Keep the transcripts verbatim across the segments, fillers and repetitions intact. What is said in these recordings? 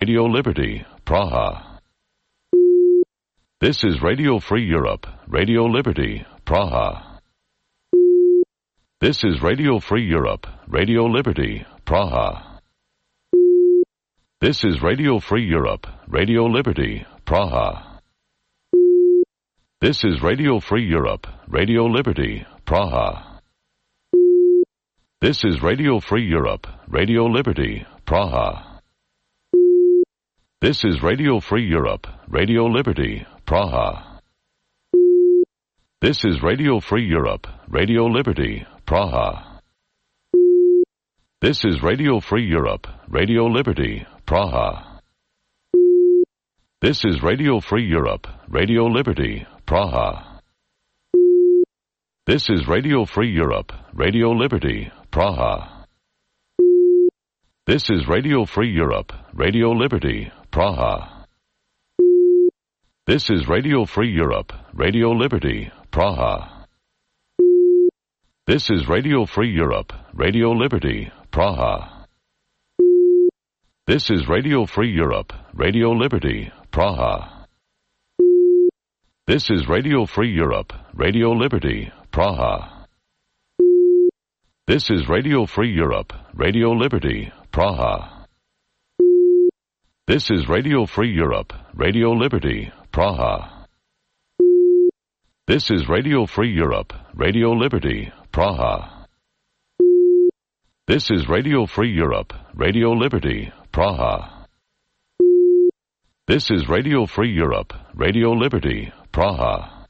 Radio Liberty, Praha. This is Radio Free Europe, Radio Liberty, Praha. This is Radio Free Europe, Radio Liberty, Praha. This is Radio Free Europe, Radio Liberty, Praha. This is Radio Free Europe, Radio Liberty, Praha. This is Radio Free Europe, Radio Liberty, Praha. This is Radio Free Europe, Radio Liberty, Praha. This is Radio Free Europe, Radio Liberty, Praha. This is Radio Free Europe, Radio Liberty, Praha. This is Radio Free Europe, Radio Liberty, Praha. This is Radio Free Europe, Radio Liberty, Praha. This is Radio Free Europe, Radio Liberty, Praha. This is Radio Free Europe, Radio Liberty, Praha. This is Radio Free Europe, Radio Liberty, Praha. This is Radio Free Europe, Radio Liberty, Praha. This is Radio Free Europe, Radio Liberty, Praha. This is Radio Free Europe, Radio Liberty, Praha. This is Radio Free Europe, Radio Liberty, Praha. This is Radio Free Europe, Radio Liberty, Praha. This is Radio Free Europe, Radio Liberty, Praha. This is Radio Free Europe, Radio Liberty, Praha.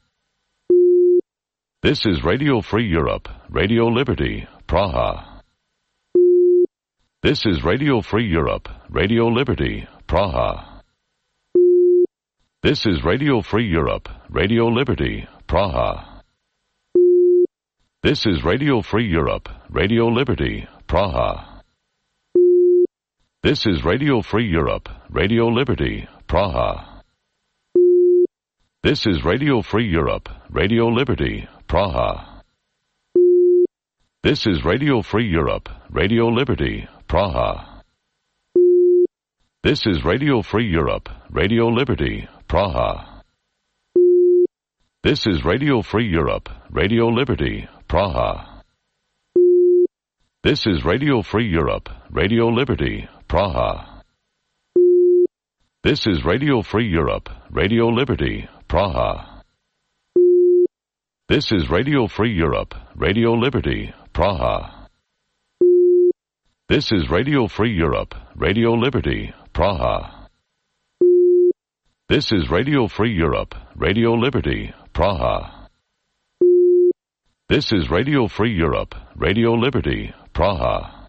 This is Radio Free Europe, Radio Liberty, Praha. This is Radio Free Europe, Radio Liberty, Praha. This is Radio Free Europe, Radio Liberty, Praha. This is Radio Free Europe, Radio Liberty, Praha. This is Radio Free Europe, Radio Liberty, Praha. This is Radio Free Europe, Radio Liberty, Praha. This is Radio Free Europe, Radio Liberty, Praha. This is Radio Free Europe, Radio Liberty, Praha. This is Radio Free Europe, Radio Liberty, Praha. This is Radio Free Europe, Radio Liberty, Praha. This is Radio Free Europe, Radio Liberty, Praha. This is Radio Free Europe, Radio Liberty, Praha. This is Radio Free Europe, Radio Liberty, Praha. This is Radio Free Europe, Radio Liberty, Praha. This is Radio Free Europe, Radio Liberty, Praha.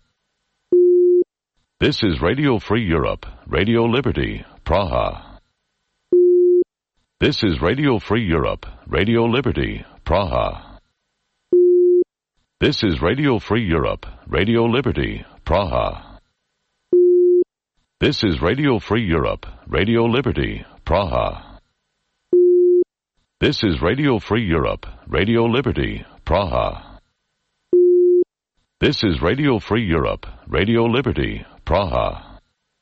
This is Radio Free Europe, Radio Liberty, Praha. This is Radio Free Europe, Radio Liberty, Praha. This is Radio Free Europe, Radio Liberty, Praha. This is Radio Free Europe, Radio Liberty, Praha. This is Radio Free Europe, Radio Liberty, Praha. This is Radio Free Europe, Radio Liberty, Praha.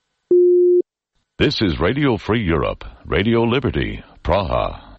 This is Radio Free Europe, Radio Liberty, Praha.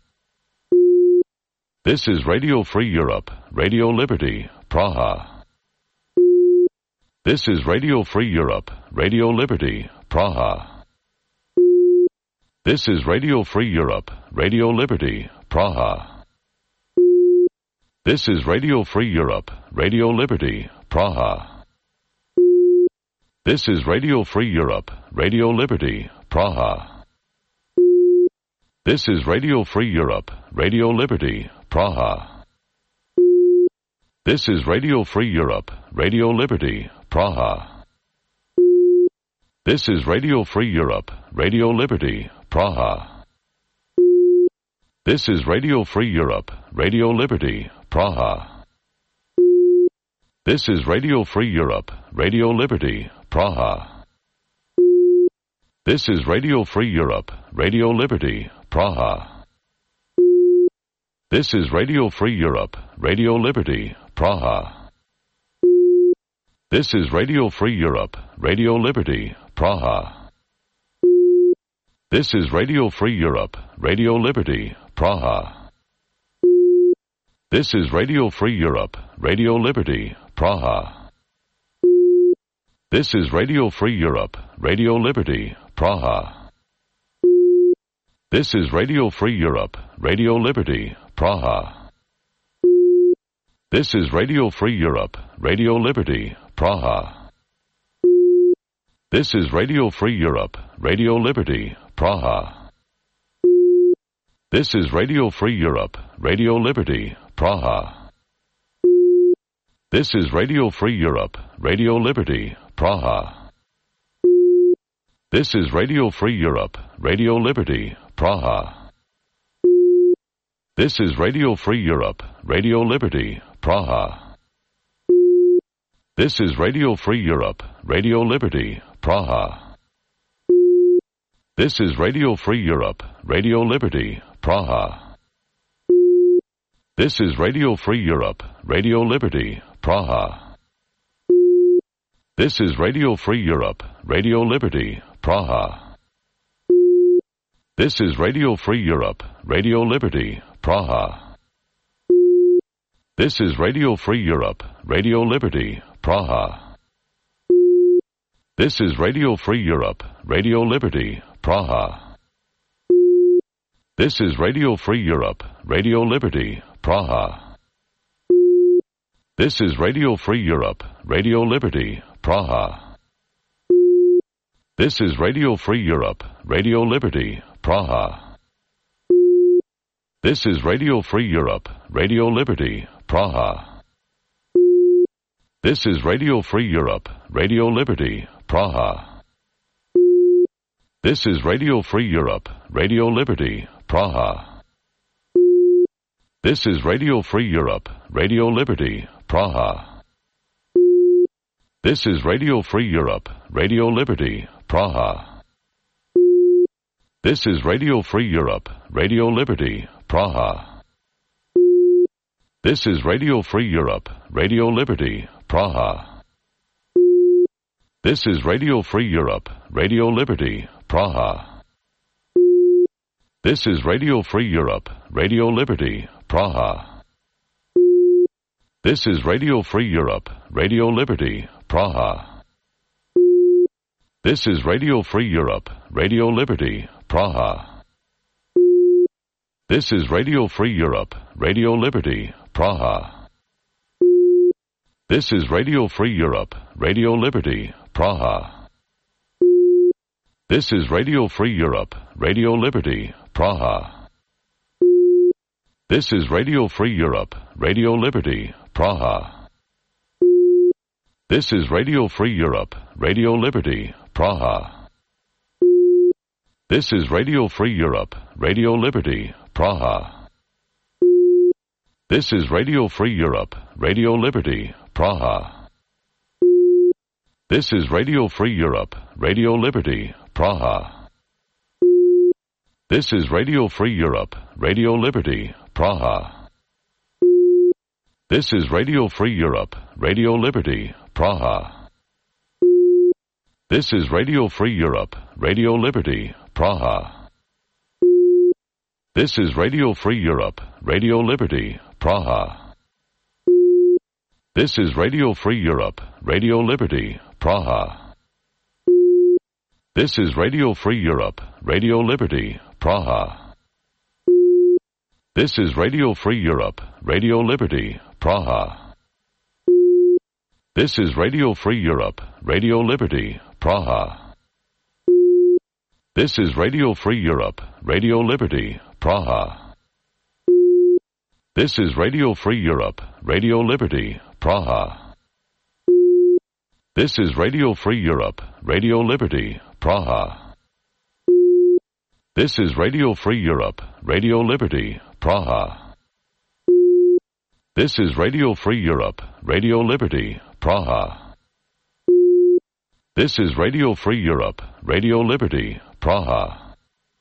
This is Radio Free Europe, Radio Liberty, Praha. This is Radio Free Europe, Radio Liberty, Praha. This is Radio Free Europe, Radio Liberty, Praha. This is Radio Free Europe, Radio Liberty, Praha. This is Radio Free Europe, Radio Liberty, Praha. This is Radio Free Europe, Radio Liberty, Praha. This is Radio Free Europe, Radio Liberty, Praha. This is Radio Free Europe, Radio Liberty, Praha. This is Radio Free Europe, Radio Liberty, Praha. This is Radio Free Europe, Radio Liberty, Praha. This is Radio Free Europe, Radio Liberty, Praha. This is Radio Free Europe, Radio Liberty, Praha. This is Radio Free Europe, Radio Liberty, Praha. This is Radio Free Europe, Radio Liberty, Praha. This is Radio Free Europe, Radio Liberty, Praha. This is Radio Free Europe, Radio Liberty, Praha. This is Radio Free Europe, Radio Liberty, Praha. This is Radio Free Europe, Radio Liberty, Praha. This is Radio Free Europe, Radio Liberty, Praha. This is Radio Free Europe, Radio Liberty, Praha. This is Radio Free Europe, Radio Liberty, Praha. This is Radio Free Europe, Radio Liberty, Praha. This is Radio Free Europe, Radio Liberty, Praha. This is Radio Free Europe, Radio Liberty, Praha. This is Radio Free Europe, Radio Liberty, Praha. This is Radio Free Europe, Radio Liberty, Praha. This is Radio Free Europe, Radio Liberty, Praha. This is Radio Free Europe, Radio Liberty, Praha. This is Radio Free Europe, Radio Liberty, Praha. This is Radio Free Europe, Radio Liberty, Praha. This is Radio Free Europe, Radio Liberty, Praha. This is Radio Free Europe, Radio Liberty, Praha. This is Radio Free Europe, Radio Liberty, Praha. This is Radio Free Europe, Radio Liberty, Praha. This is Radio Free Europe, Radio Liberty, Praha. This is Radio Free Europe, Radio Liberty, Praha. This is Radio Free Europe, Radio Liberty, Praha. This is Radio Free Europe, Radio Liberty, Praha. This is Radio Free Europe, Radio Liberty, Praha. This is Radio Free Europe, Radio Liberty, Praha. This is Radio Free Europe, Radio Liberty, Praha. This is Radio Free Europe, Radio Liberty, Praha. This is Radio Free Europe, Radio Liberty, Praha. This is Radio Free Europe, Radio Liberty, Praha. This is Radio Free Europe, Radio Liberty, Praha. This is Radio Free Europe, Radio Liberty, Praha. This is Radio Free Europe, Radio Liberty, Praha. This is Radio Free Europe, Radio Liberty, Praha. This is Radio Free Europe, Radio Liberty, Praha. This is Radio Free Europe, Radio Liberty, Praha. This is Radio Free Europe, Radio Liberty, Praha. This is Radio Free Europe, Radio Liberty, Praha. This is Radio Free Europe, Radio Liberty, Praha. This is Radio Free Europe, Radio Liberty, Praha. This is Radio Free Europe, Radio Liberty, Praha. This is Radio Free Europe, Radio Liberty, Praha. This is Radio Free Europe, Radio Liberty, Praha. This is Radio Free Europe, Radio Liberty, Praha. This is Radio Free Europe, Radio Liberty, Praha. This is Radio Free Europe, Radio Liberty, Praha. This is Radio Free Europe, Radio Liberty, Praha. This is Radio Free Europe, Radio Liberty, Praha. This is Radio Free Europe, Radio Liberty, Praha. This is Radio Free Europe, Radio Liberty, Praha. This is Radio Free Europe, Radio Liberty, Praha. This is Radio Free Europe, Radio Liberty, Praha.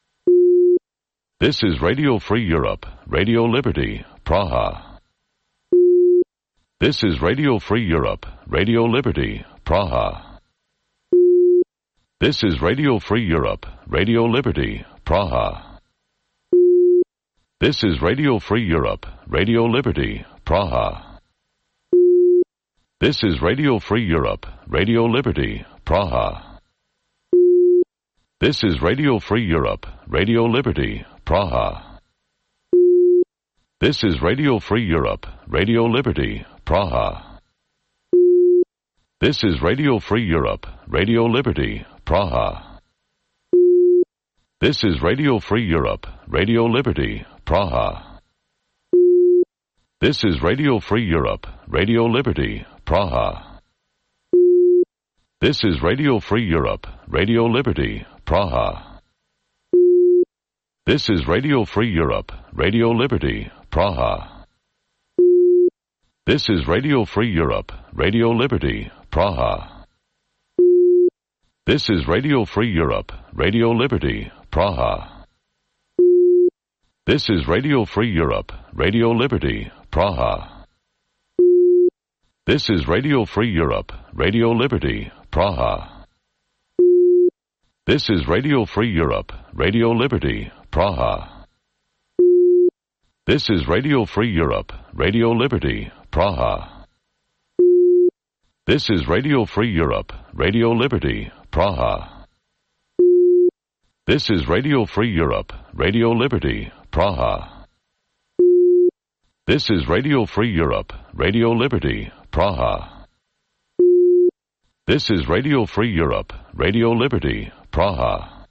This is Radio Free Europe, Radio Liberty, Praha. This is Radio Free Europe, Radio Liberty, Praha. This is Radio Free Europe, Radio Liberty, Praha. This is Radio Free Europe, Radio Liberty, Praha. This is Radio Free Europe, Radio Liberty, Praha. This is Radio Free Europe, Radio Liberty, Praha. This is Radio Free Europe, Radio Liberty, Praha. This is Radio Free Europe, Radio Liberty, Praha. This is Radio Free Europe, Radio Liberty, Praha. This is Radio Free Europe, Radio Liberty, Praha. This is Radio Free Europe, Radio Liberty, Praha. This is Radio Free Europe, Radio Liberty, Praha. This is Radio Free Europe, Radio Liberty, Praha. This is Radio Free Europe, Radio Liberty, Praha. This is Radio Free Europe, Radio Liberty, Praha. This is Radio Free Europe, Radio Liberty, Praha. This is Radio Free Europe, Radio Liberty, Praha. This is Radio Free Europe, Radio Liberty, Praha. This is Radio Free Europe, Radio Liberty, Praha. This is Radio Free Europe, Radio Liberty, Praha. This is Radio Free Europe, Radio Liberty, Praha. This is Radio Free Europe, Radio Liberty, Praha.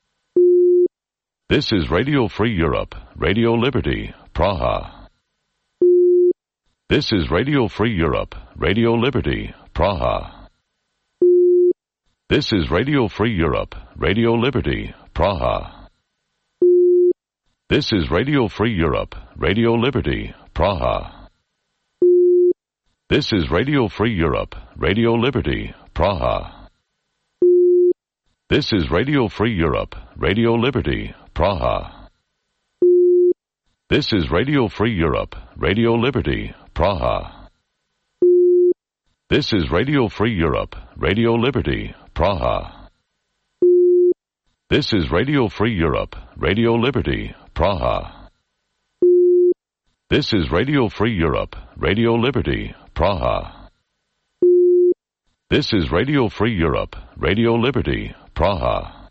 This is Radio Free Europe, Radio Liberty, Praha. This is Radio Free Europe, Radio Liberty, Praha. This is Radio Free Europe, Radio Liberty, Praha. This is Radio Free Europe, Radio Liberty, Praha. This is Radio Free Europe, Radio Liberty, Praha. This is Radio Free Europe, Radio Liberty, Praha. This is Radio Free Europe, Radio Liberty, Praha. This is Radio Free Europe, Radio Liberty, Praha. This is Radio Free Europe, Radio Liberty, Praha. This is Radio Free Europe, Radio Liberty, Praha. This is Radio Free Europe, Radio Liberty, Praha.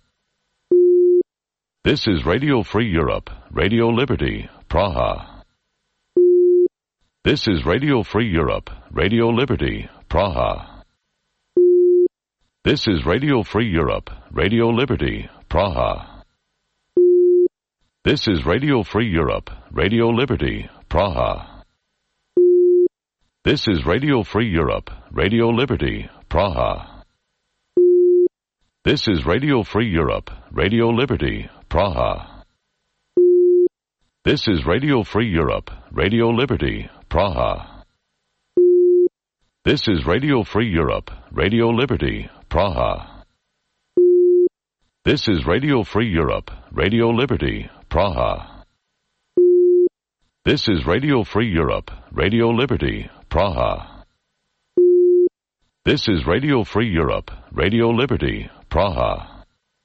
This is Radio Free Europe, Radio Liberty, Praha. This is Radio Free Europe, Radio Liberty, Praha. This is Radio Free Europe, Radio Liberty, Praha. This is Radio Free Europe, Radio Liberty, Praha. This is Radio Free Europe, Radio Liberty, Praha. This is Radio Free Europe, Radio Liberty, Praha. This is Radio Free Europe, Radio Liberty, Praha. This is Radio Free Europe, Radio Liberty, Praha. This is Radio Free Europe, Radio Liberty, Praha. This is Radio Free Europe, Radio Liberty, Praha. This is Radio Free Europe, Radio Liberty, Praha.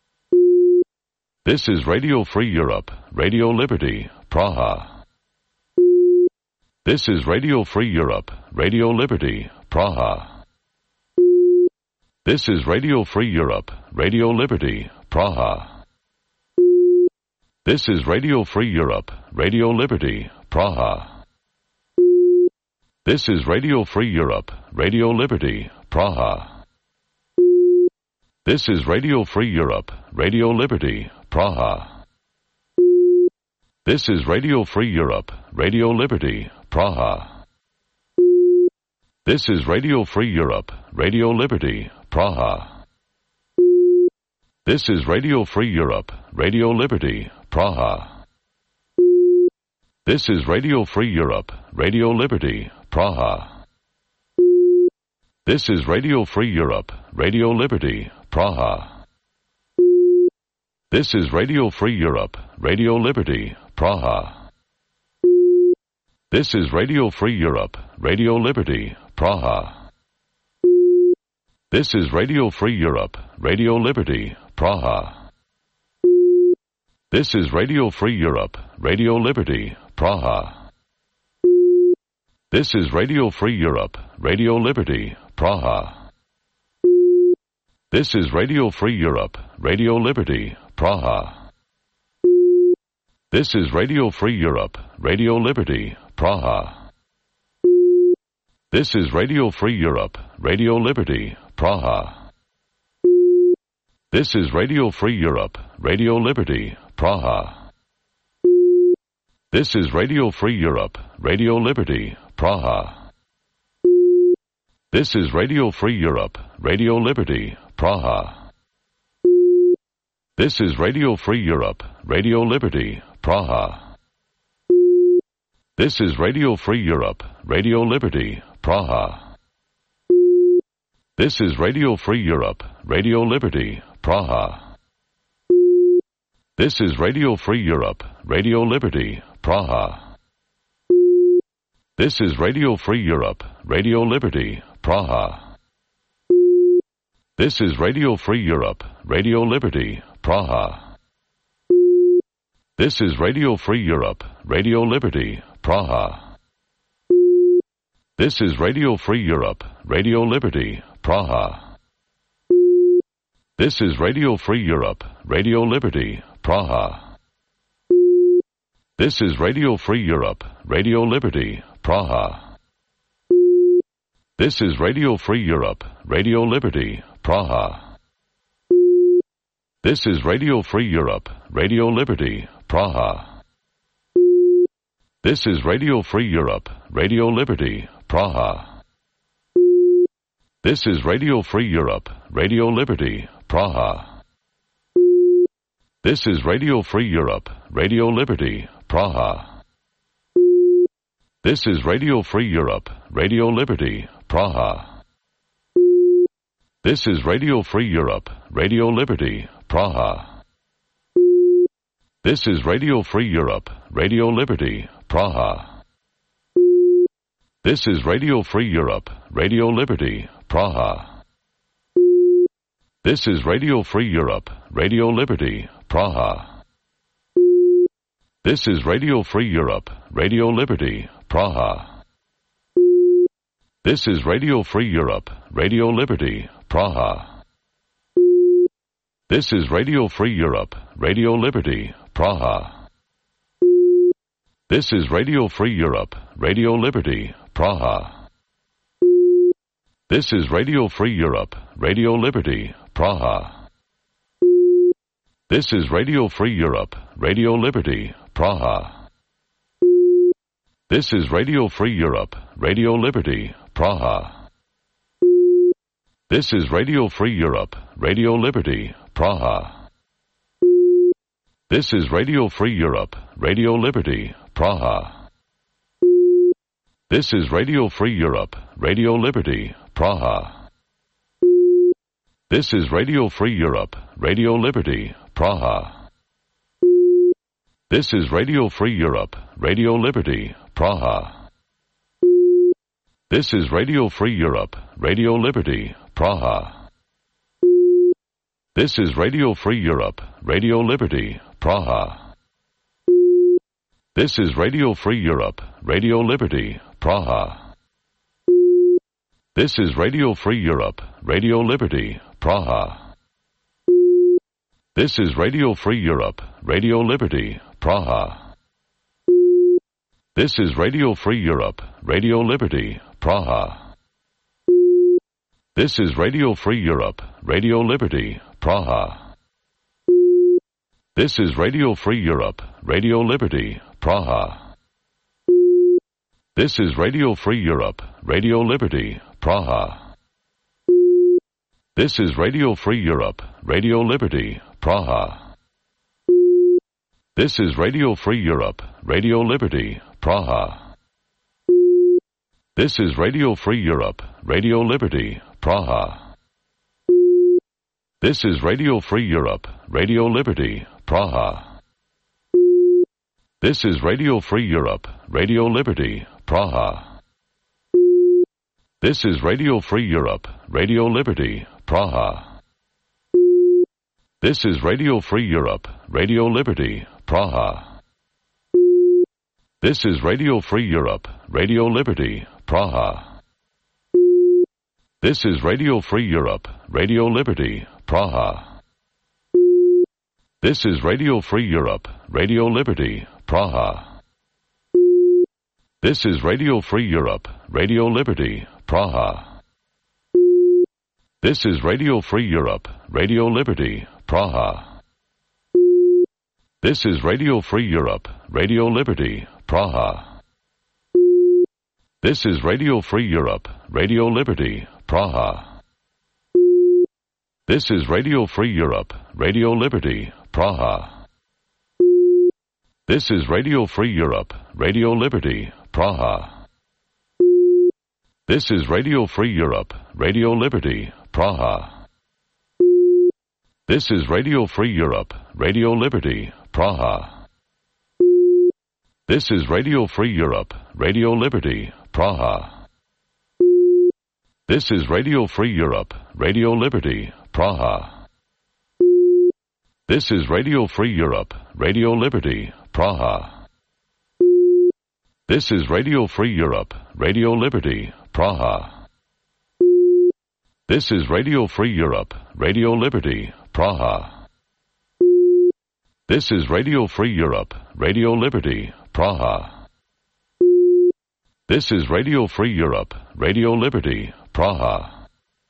This is Radio Free Europe, Radio Liberty, Praha. This is Radio Free Europe, Radio Liberty, Praha. This is Radio Free Europe, Radio Liberty, Praha. This is Radio Free Europe, Radio Liberty, Praha. This is Radio Free Europe, Radio Liberty, Praha. This is Radio Free Europe, Radio Liberty, Praha. This is Radio Free Europe, Radio Liberty, Praha. This is Radio Free Europe, Radio Liberty, Praha. This is Radio Free Europe, Radio Liberty, Praha. This is Radio Free Europe, Radio Liberty, Praha. This is Radio Free Europe, Radio Liberty, Praha. This is Radio Free Europe, Radio Liberty, Praha. This is Radio Free Europe, Radio Liberty, Praha. This is Radio Free Europe, Radio Liberty, Praha. This is Radio Free Europe, Radio Liberty, Praha. This is Radio Free Europe, Radio Liberty, Praha. This is Radio Free Europe, Radio Liberty, Praha. This is Radio Free Europe, Radio Liberty, Praha. This is Radio Free Europe, Radio Liberty, Praha. This is Radio Free Europe, Radio Liberty, Praha. This is Radio Free Europe, Radio Liberty, Praha. This is Radio Free Europe, Radio Liberty, Praha. This is Radio Free Europe, Radio Liberty, Praha. This is Radio Free Europe, Radio Liberty, Praha. This is Radio Free Europe, Radio Liberty, Praha. This is Radio Free Europe, Radio Liberty, Praha. This is Radio Free Europe, Radio Liberty, Praha. This is Radio Free Europe, Radio Liberty, Praha. This is Radio Free Europe, Radio Liberty, Praha. This is Radio Free Europe, Radio Liberty, Praha. This is Radio Free Europe, Radio Liberty, Praha. This is Radio Free Europe, Radio Liberty, Praha. This is Radio Free Europe, Radio Liberty, Praha. This is Radio Free Europe, Radio Liberty, Praha. This is Radio Free Europe, Radio Liberty, Praha. This is Radio Free Europe, Radio Liberty, Praha. This is Radio Free Europe, Radio Liberty, Praha. This is Radio Free Europe, Radio Liberty, Praha. This is Radio Free Europe, Radio Liberty, Praha. This is Radio Free Europe, Radio Liberty, Praha. This is Radio Free Europe, Radio Liberty, Praha. This is Radio Free Europe, Radio Liberty, Praha. This is Radio Free Europe, Radio Liberty, Praha. This is Radio Free Europe, Radio Liberty, Praha. This is Radio Free Europe, Radio Liberty, Praha. This is Radio Free Europe, Radio Liberty, Praha. This is Radio Free Europe, Radio Liberty, Praha. This is Radio Free Europe, Radio Liberty, Praha. This is Radio Free Europe, Radio Liberty, Praha. This is Radio Free Europe, Radio Liberty, Praha. This is Radio Free Europe, Radio Liberty, Praha. This is Radio Free Europe, Radio Liberty, Praha. This is Radio Free Europe, Radio Liberty, Praha. This is Radio Free Europe, Radio Liberty, Praha. This is Radio Free Europe, Radio Liberty, Praha. This is Radio Free Europe, Radio Liberty, Praha. This is Radio Free Europe, Radio Liberty, Praha. This is Radio Free Europe, Radio Liberty, Praha. This is Radio Free Europe, Radio Liberty, Praha. This is Radio Free Europe, Radio Liberty, Praha. This is Radio Free Europe, Radio Liberty, Praha. This is Radio Free Europe, Radio Liberty, Praha. This is Radio Free Europe, Radio Liberty, Praha. This is Radio Free Europe, Radio Liberty, Praha. This is Radio Free Europe, Radio Liberty, Praha. This is Radio Free Europe, Radio Liberty, Praha. This is Radio Free Europe, Radio Liberty, Praha. This is Radio Free Europe, Radio Liberty, Praha. This is Radio Free Europe, Radio Liberty, Praha. This is Radio Free Europe, Radio Liberty, Praha. This is Radio Free Europe, Radio Liberty, Praha. This is Radio Free Europe, Radio Liberty, Praha. This is Radio Free Europe, Radio Liberty, Praha. This is Radio Free Europe, Radio Liberty, Praha. This is Radio Free Europe, Radio Liberty, Praha. This is Radio Free Europe, Radio Liberty, Praha. This is Radio Free Europe, Radio Liberty, Praha. This is Radio Free Europe, Radio Liberty, Praha. This is Radio Free Europe, Radio Liberty, Praha. This is Radio Free Europe, Radio Liberty, Praha. This is Radio Free Europe, Radio Liberty, Praha. This is Radio Free Europe, Radio Liberty, Praha. This is Radio Free Europe, Radio Liberty, Praha. This is Radio Free Europe, Radio Liberty, Praha. This is Radio Free Europe, Radio Liberty, Praha. This is Radio Free Europe, Radio Liberty, Praha. This is Radio Free Europe, Radio Liberty, Praha. This is Radio Free Europe, Radio Liberty, Praha.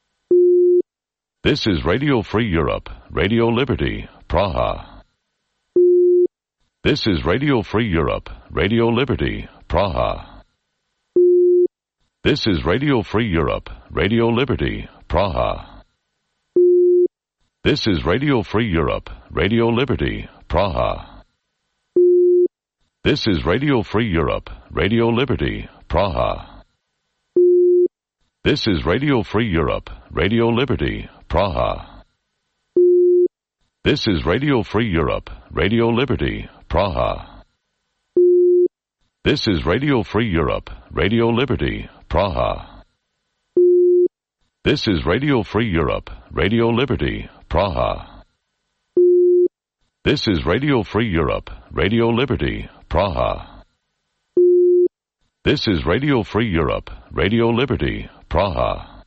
This is Radio Free Europe, Radio Liberty, Praha. This is Radio Free Europe, Radio Liberty, Praha. This is Radio Free Europe, Radio Liberty, Praha. This is Radio Free Europe, Radio Liberty, Praha. This is Radio Free Europe, Radio Liberty, Praha. This is Radio Free Europe, Radio Liberty, Praha. This is Radio Free Europe, Radio Liberty, Praha. This is Radio Free Europe, Radio Liberty, Praha. This is Radio Free Europe, Radio Liberty, Praha. This is Radio Free Europe, Radio Liberty, Praha. This is Radio Free Europe, Radio Liberty, Praha.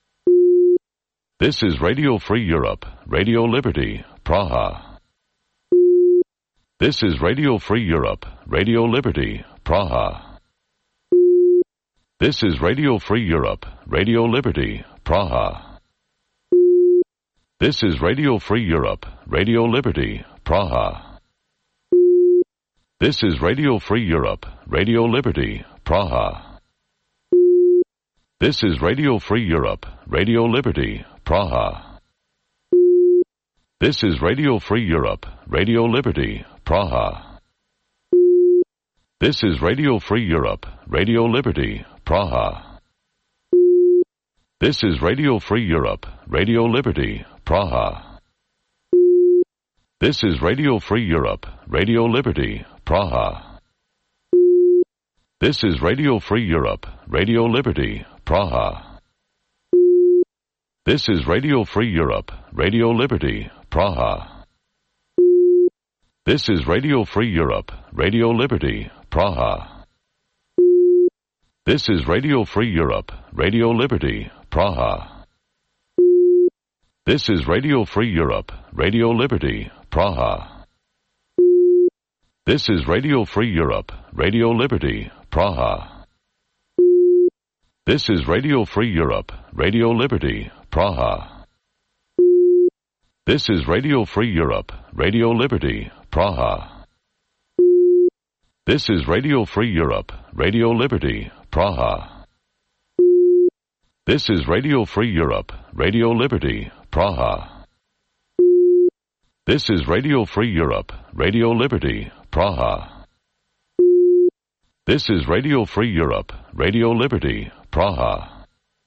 This is Radio Free Europe, Radio Liberty, Praha. This is Radio Free Europe, Radio Liberty, Praha. This is Radio Free Europe, Radio Liberty, Praha. This is Radio Free Europe, Radio Liberty, Praha. This is Radio Free Europe, Radio Liberty, Praha. This is Radio Free Europe, Radio Liberty, Praha. This is Radio Free Europe, Radio Liberty, Praha. This is Radio Free Europe, Radio Liberty, Praha. This is Radio Free Europe, Radio Liberty, Praha. This is Radio Free Europe, Radio Liberty, Praha. This is Radio Free Europe, Radio Liberty, Praha. This is Radio Free Europe, Radio Liberty, Praha. This is Radio Free Europe, Radio Liberty, Praha. This is Radio Free Europe, Radio Liberty, Praha. This is Radio Free Europe, Radio Liberty, Praha. This is Radio Free Europe, Radio Liberty, Praha. This is Radio Free Europe, Radio Liberty, Praha. This is Radio Free Europe, Radio Liberty, Praha. This is Radio Free Europe, Radio Liberty, Praha. This is Radio Free Europe, Radio Liberty, Praha. This is Radio Free Europe, Radio Liberty, Praha. This is Radio Free Europe, Radio Liberty, Praha.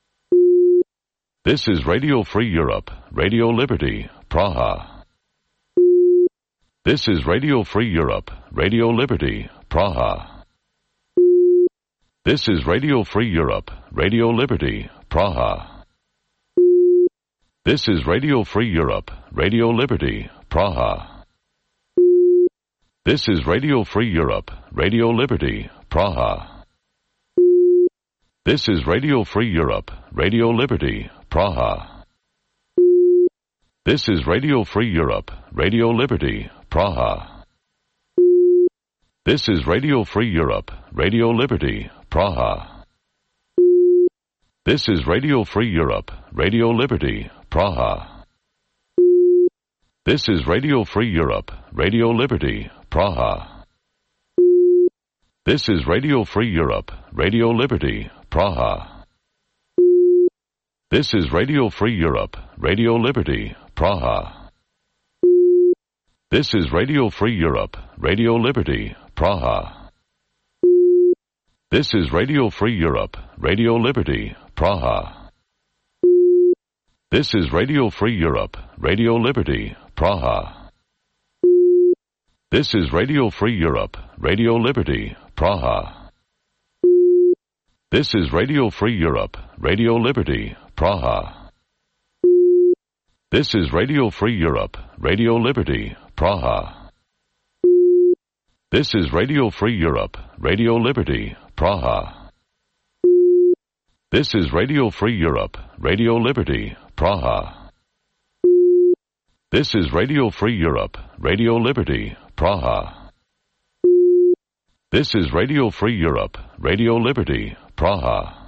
This is Radio Free Europe, Radio Liberty, Praha. This is Radio Free Europe, Radio Liberty, Praha. This is Radio Free Europe, Radio Liberty, Praha. This is Radio Free Europe, Radio Liberty, Praha. This is Radio Free Europe, Radio Liberty, Praha. This is Radio Free Europe, Radio Liberty, Praha. This is Radio Free Europe, Radio Liberty, Praha. This is Radio Free Europe, Radio Liberty, Praha. This is Radio Free Europe, Radio Liberty, Praha. This is Radio Free Europe, Radio Liberty, Praha. This is Radio Free Europe, Radio Liberty, Praha. This is Radio Free Europe, Radio Liberty, Praha. This is Radio Free Europe, Radio Liberty, Praha. This is Radio Free Europe, Radio Liberty, Praha. This is Radio Free Europe, Radio Liberty, Praha. This is Radio Free Europe, Radio Liberty, Praha. This is Radio Free Europe, Radio Liberty, Praha. This is Radio Free Europe, Radio Liberty, Praha. This is Radio Free Europe, Radio Liberty, Praha. This is Radio Free Europe, Radio Liberty, Praha. This is Radio Free Europe, Radio Liberty, Praha. This is Radio Free Europe, Radio Liberty, Praha.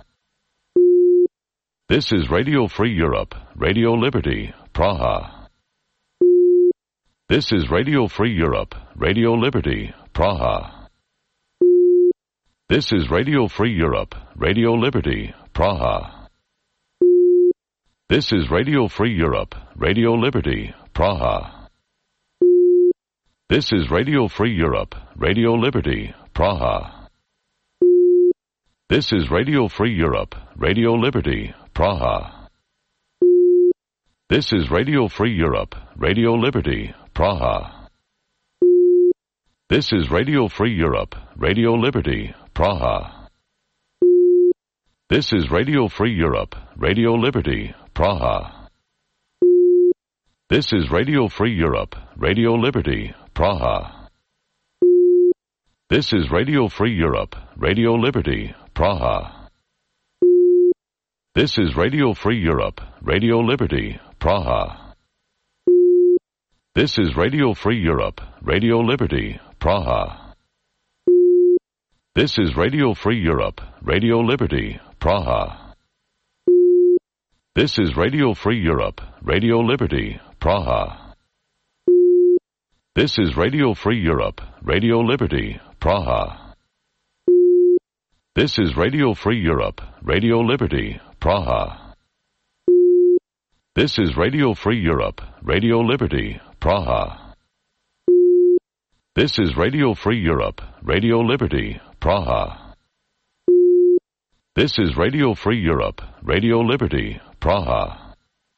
This is Radio Free Europe, Radio Liberty, Praha. This is Radio Free Europe, Radio Liberty, Praha. This is Radio Free Europe, Radio Liberty, Praha. This is Radio Free Europe, Radio Liberty, Praha. This is Radio Free Europe, Radio Liberty, Praha. This is Radio Free Europe, Radio Liberty, Praha. This is Radio Free Europe, Radio Liberty, Praha. This is Radio Free Europe, Radio Liberty, Praha. This is Radio Free Europe, Radio Liberty, Praha. This is Radio Free Europe, Radio Liberty, Praha. This is Radio Free Europe, Radio Liberty, Praha. This is Radio Free Europe, Radio Liberty, Praha. This is Radio Free Europe, Radio Liberty, Praha. This is Radio Free Europe, Radio Liberty, Praha. This is Radio Free Europe, Radio Liberty, Praha. This is Radio Free Europe, Radio Liberty, Praha. This is Radio Free Europe, Radio Liberty, Praha. This is Radio Free Europe, Radio Liberty, Praha. This is Radio Free Europe, Radio Liberty, Praha. This is Radio Free Europe, Radio Liberty, Praha.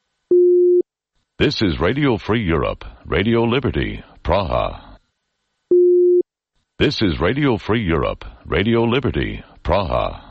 This is Radio Free Europe, Radio Liberty, Praha. This is Radio Free Europe, Radio Liberty, Praha.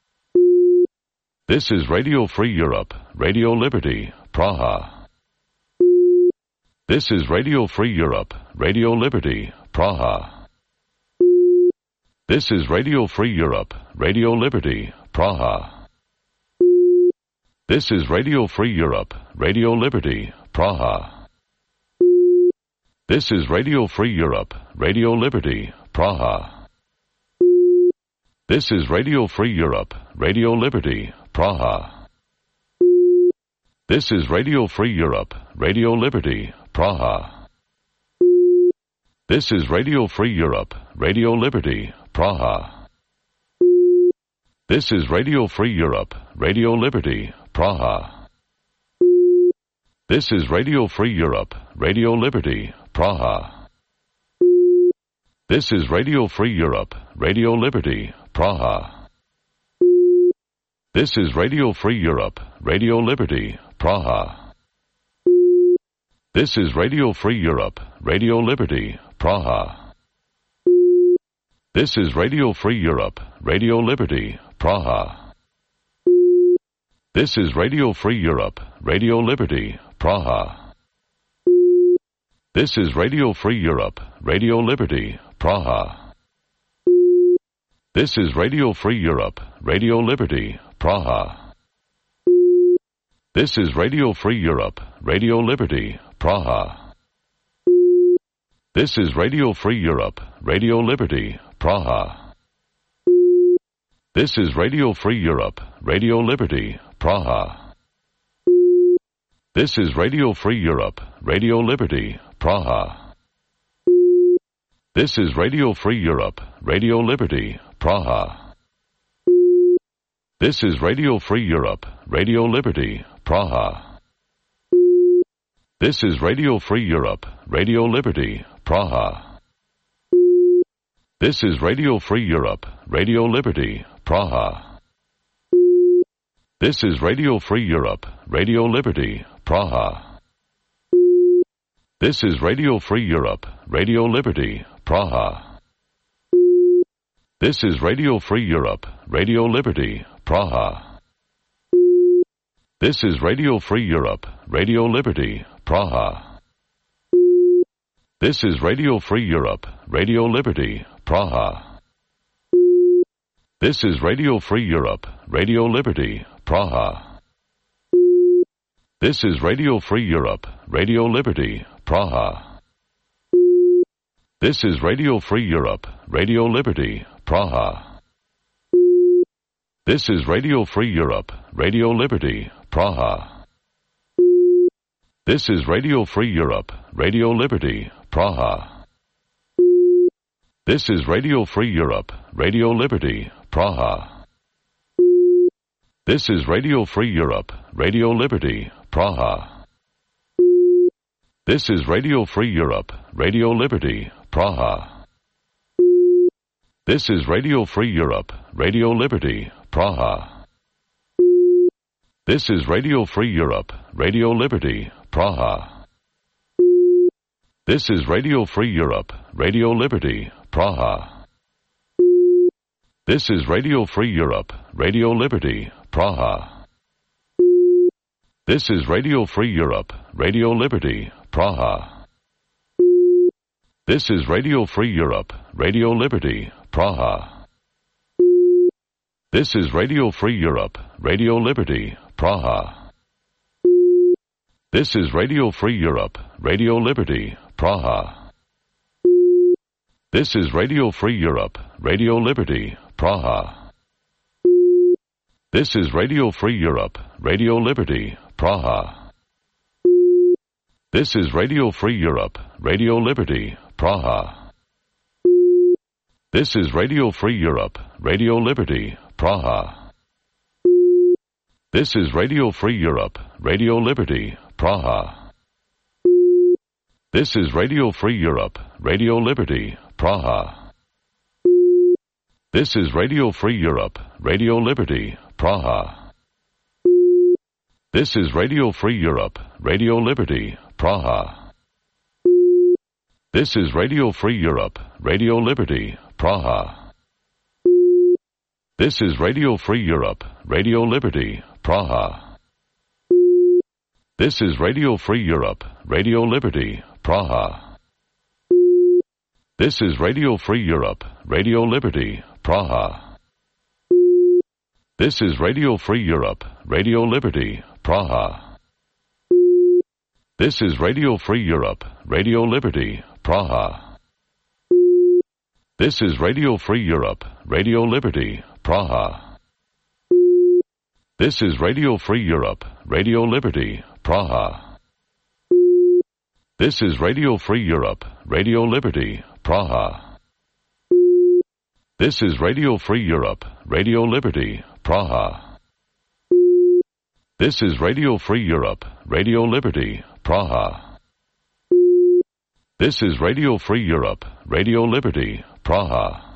This is Radio Free Europe, Radio Liberty, Praha. This is Radio Free Europe, Radio Liberty, Praha. This is Radio Free Europe, Radio Liberty, Praha. This is Radio Free Europe, Radio Liberty, Praha. This is Radio Free Europe, Radio Liberty, Praha. This is Radio Free Europe, Radio Liberty, Praha. This is Radio Free Europe, Radio Liberty, Praha. This is Radio Free Europe, Radio Liberty, Praha. This is Radio Free Europe, Radio Liberty, Praha. This is Radio Free Europe, Radio Liberty, Praha. This is Radio Free Europe, Radio Liberty, Praha. This is Radio Free Europe, Radio Liberty, Praha. This is Radio Free Europe, Radio Liberty, Praha. This is Radio Free Europe, Radio Liberty, Praha. This is Radio Free Europe, Radio Liberty, Praha. This is Radio Free Europe, Radio Liberty, Praha. This is Radio Free Europe, Radio Liberty, Praha. This is Radio Free Europe, Radio Liberty, Praha. This is Radio Free Europe, Radio Liberty, Praha. This is Radio Free Europe, Radio Liberty, Praha. This is Radio Free Europe, Radio Liberty, Praha. This is Radio Free Europe, Radio Liberty, Praha. This is Radio Free Europe, Radio Liberty, Praha. This is Radio Free Europe, Radio Liberty, Praha. This is Radio Free Europe, Radio Liberty, Praha. This is Radio Free Europe, Radio Liberty, Praha. This is Radio Free Europe, Radio Liberty, Praha. This is Radio Free Europe, Radio Liberty, Praha. This is Radio Free Europe, Radio Liberty, Praha. This is Radio Free Europe, Radio Liberty, Praha. This is Radio Free Europe, Radio Liberty, Praha. This is Radio Free Europe, Radio Liberty, Praha. This is Radio Free Europe, Radio Liberty, Praha. This is Radio Free Europe, Radio Liberty, Praha. This is Radio Free Europe, Radio Liberty, Praha. This is Radio Free Europe, Radio Liberty, Praha. This is Radio Free Europe, Radio Liberty, Praha. This is Radio Free Europe, Radio Liberty, Praha. This is Radio Free Europe, Radio Liberty, Praha. This is Radio Free Europe, Radio Liberty, Praha. This is Radio Free Europe, Radio Liberty, Praha. This is Radio Free Europe, Radio Liberty, Praha. This is Radio Free Europe, Radio Liberty, Praha. This is Radio Free Europe, Radio Liberty, Praha. This is Radio Free Europe, Radio Liberty, Praha. This is Radio Free Europe, Radio Liberty, Praha. This is Radio Free Europe, Radio Liberty, Praha. This is Radio Free Europe, Radio Liberty, Praha. This is Radio Free Europe, Radio Liberty, Praha. This is Radio Free Europe, Radio Liberty, Praha. This is Radio Free Europe, Radio Liberty, Praha. This is Radio Free Europe, Radio Liberty, Praha. This is Radio Free Europe, Radio Liberty, Praha. This is Radio Free Europe, Radio Liberty, Praha. This is Radio Free Europe, Radio Liberty, Praha. This is Radio Free Europe, Radio Liberty, Praha. This is Radio Free Europe, Radio Liberty, Praha. This is Radio Free Europe, Radio Liberty, Praha. This is Radio Free Europe, Radio Liberty, Praha. This is Radio Free Europe, Radio Liberty, Praha. This is Radio Free Europe, Radio Liberty, Praha. This is Radio Free Europe, Radio Liberty, Praha. This is Radio Free Europe, Radio Liberty, Praha. This is Radio Free Europe, Radio Liberty, Praha. This is Radio Free Europe, Radio Liberty, Praha. This is Radio Free Europe, Radio Liberty, Praha.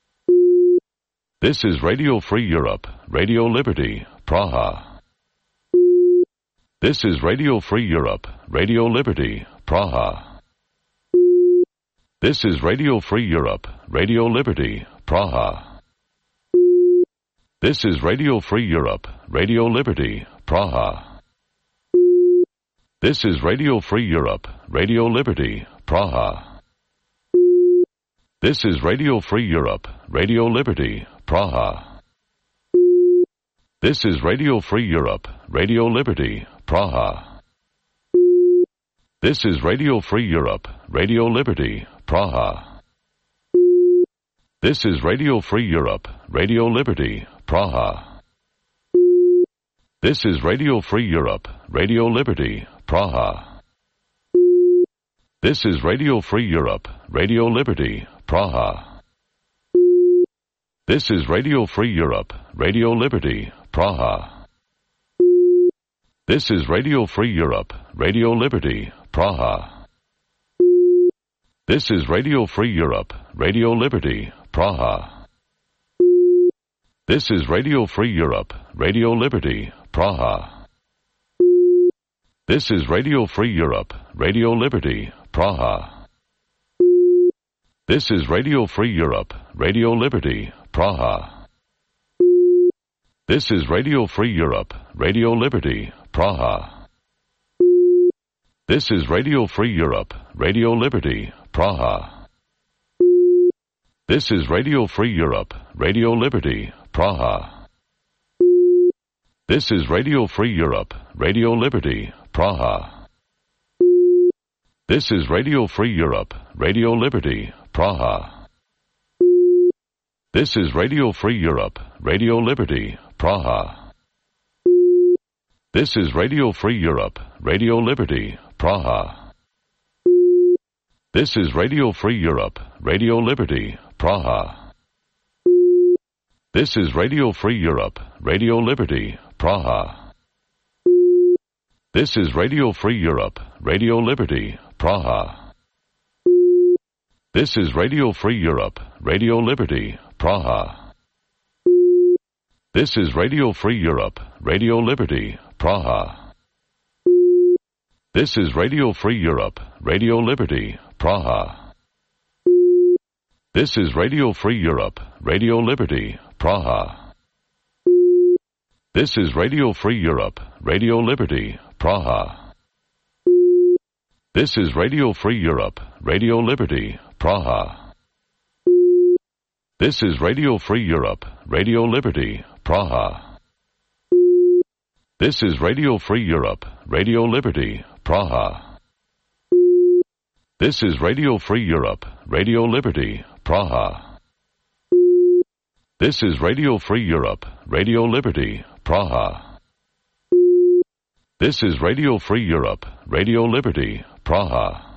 This is Radio Free Europe, Radio Liberty, Praha. This is Radio Free Europe, Radio Liberty, Praha. This is Radio Free Europe, Radio Liberty, Praha. This is Radio Free Europe, Radio Liberty, Praha. This is Radio Free Europe, Radio Liberty, Praha. This is Radio Free Europe, Radio Liberty, Praha. This is Radio Free Europe, Radio Liberty, Praha. This is Radio Free Europe, Radio Liberty, Praha. This is Radio Free Europe, Radio Liberty, Praha. This is Radio Free Europe, Radio Liberty, Praha. This is Radio Free Europe, Radio Liberty, Praha. This is Radio Free Europe, Radio Liberty, Praha. This is Radio Free Europe, Radio Liberty, Praha. This is Radio Free Europe, Radio Liberty, Praha. This is Radio Free Europe, Radio Liberty, Praha. This is Radio Free Europe, Radio Liberty, Praha. This is Radio Free Europe, Radio Liberty, Praha. This is Radio Free Europe, Radio Liberty, Praha. This is Radio Free Europe, Radio Liberty, Praha. This is Radio Free Europe, Radio Liberty, Praha. This is Radio Free Europe, Radio Liberty, Praha. This is Radio Free Europe, Radio Liberty, Praha. This is Radio Free Europe, Radio Liberty, Praha. This is Radio Free Europe, Radio Liberty, Praha. This is Radio Free Europe, Radio Liberty, Praha. This is Radio Free Europe, Radio Liberty, Praha. This is Radio Free Europe, Radio Liberty, Praha. This is Radio Free Europe, Radio Liberty, Praha. This is Radio Free Europe, Radio Liberty, Praha. This is Radio Free Europe, Radio Liberty, Praha. This is Radio Free Europe, Radio Liberty, Praha. This is Radio Free Europe, Radio Liberty, Praha. This is Radio Free Europe, Radio Liberty, Praha. This is Radio Free Europe, Radio Liberty, Praha. This is Radio Free Europe, Radio Liberty, Praha. This is Radio Free Europe, Radio Liberty, Praha. This is Radio Free Europe, Radio Liberty, Praha. This is Radio Free Europe, Radio Liberty, Praha.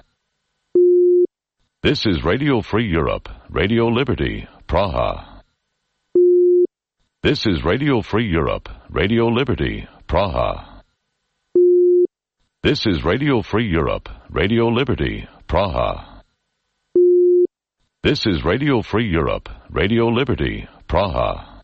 This is Radio Free Europe, Radio Liberty, Praha. This is Radio Free Europe, Radio Liberty, Praha. This is Radio Free Europe, Radio Liberty, Praha. This is Radio Free Europe, Radio Liberty, Praha.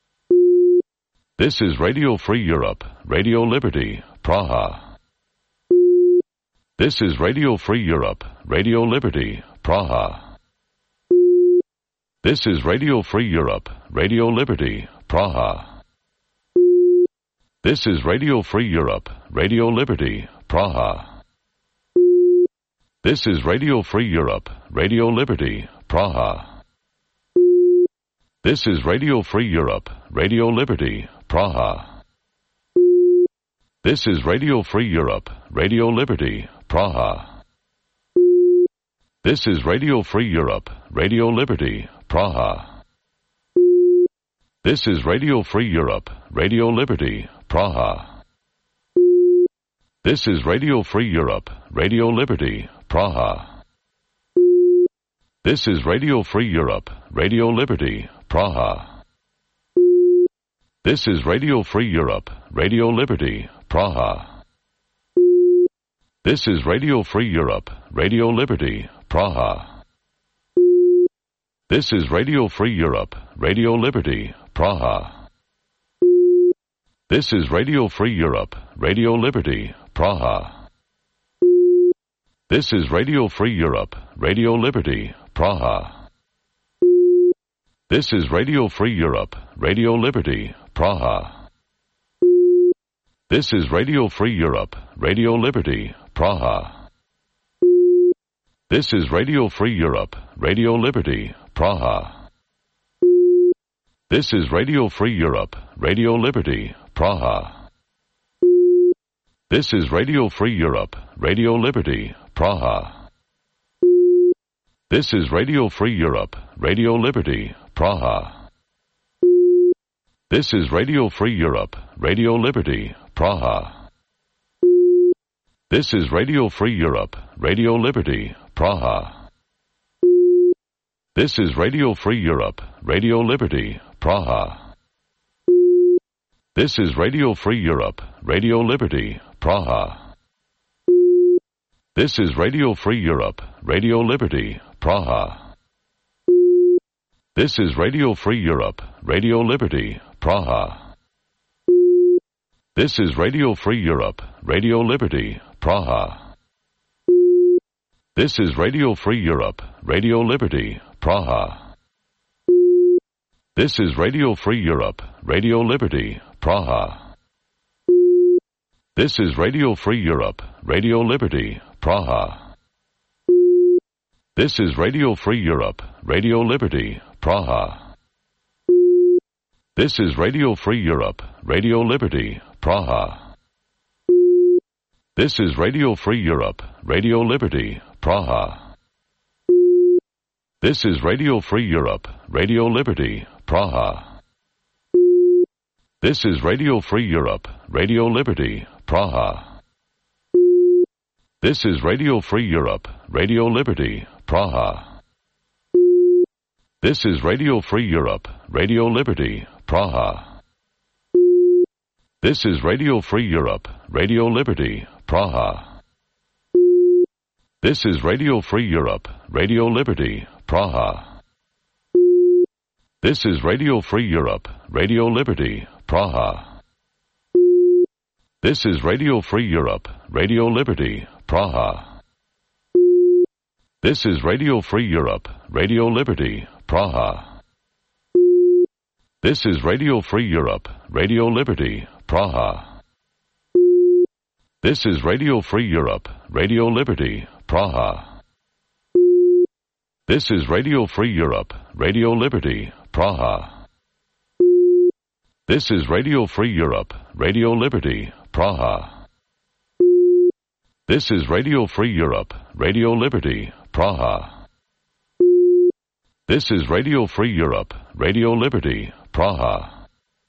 This is Radio Free Europe, Radio Liberty, Praha. This is Radio Free Europe, Radio Liberty, Praha. This is Radio Free Europe, Radio Liberty, Praha. This is Radio Free Europe, Radio Liberty, Praha. This is Radio Free Europe, Radio Liberty, Praha. This is Radio Free Europe, Radio Liberty, Praha. This is Radio Free Europe, Radio Liberty, Praha. This is Radio Free Europe, Radio Liberty, Praha. This is Radio Free Europe, Radio Liberty, Praha. This is Radio Free Europe, Radio Liberty, Praha. This is Radio Free Europe, Radio Liberty, Praha. This is Radio Free Europe, Radio Liberty, Praha. This is Radio Free Europe, Radio Liberty, Praha. This is Radio Free Europe, Radio Liberty, Praha. This is Radio Free Europe, Radio Liberty, Praha. This is Radio Free Europe, Radio Liberty, Praha. This is Radio Free Europe, Radio Liberty, Praha. This is Radio Free Europe, Radio Liberty, Praha. This is Radio Free Europe, Radio Liberty, Praha. This is Radio Free Europe, Radio Liberty, Praha. This is Radio Free Europe, Radio Liberty, Praha. This is Radio Free Europe, Radio Liberty, Praha. This is Radio Free Europe, Radio Liberty, Praha. This is Radio Free Europe, Radio Liberty, Praha. This is Radio Free Europe, Radio Liberty, Praha. This is Radio Free Europe, Radio Liberty, Praha. This is Radio Free Europe, Radio Liberty, Praha. This is Radio Free Europe, Radio Liberty, Praha. This is Radio Free Europe, Radio Liberty, Praha. This is Radio Free Europe, Radio Liberty, Praha. This is Radio Free Europe, Radio Liberty, Praha. This is Radio Free Europe, Radio Liberty, Praha. This is Radio Free Europe, Radio Liberty, Praha. This is Radio Free Europe, Radio Liberty, Praha. This is Radio Free Europe, Radio Liberty, Praha. This is Radio Free Europe, Radio Liberty, Praha. This is Radio Free Europe, Radio Liberty, Praha. This is Radio Free Europe, Radio Liberty, Praha. This is Radio Free Europe, Radio Liberty, Praha. This is Radio Free Europe, Radio Liberty, Praha. This is Radio Free Europe, Radio Liberty, Praha. This is Radio Free Europe, Radio Liberty, Praha. This is Radio Free Europe, Radio Liberty, Praha. This is Radio Free Europe, Radio Liberty, Praha. This is Radio Free Europe, Radio Liberty, Praha. This is Radio Free Europe, Radio Liberty, Praha. This is Radio Free Europe, Radio Liberty, Praha. This is Radio Free Europe, Radio Liberty, Praha. This is Radio Free Europe, Radio Liberty, Praha. This is Radio Free Europe, Radio Liberty, Praha.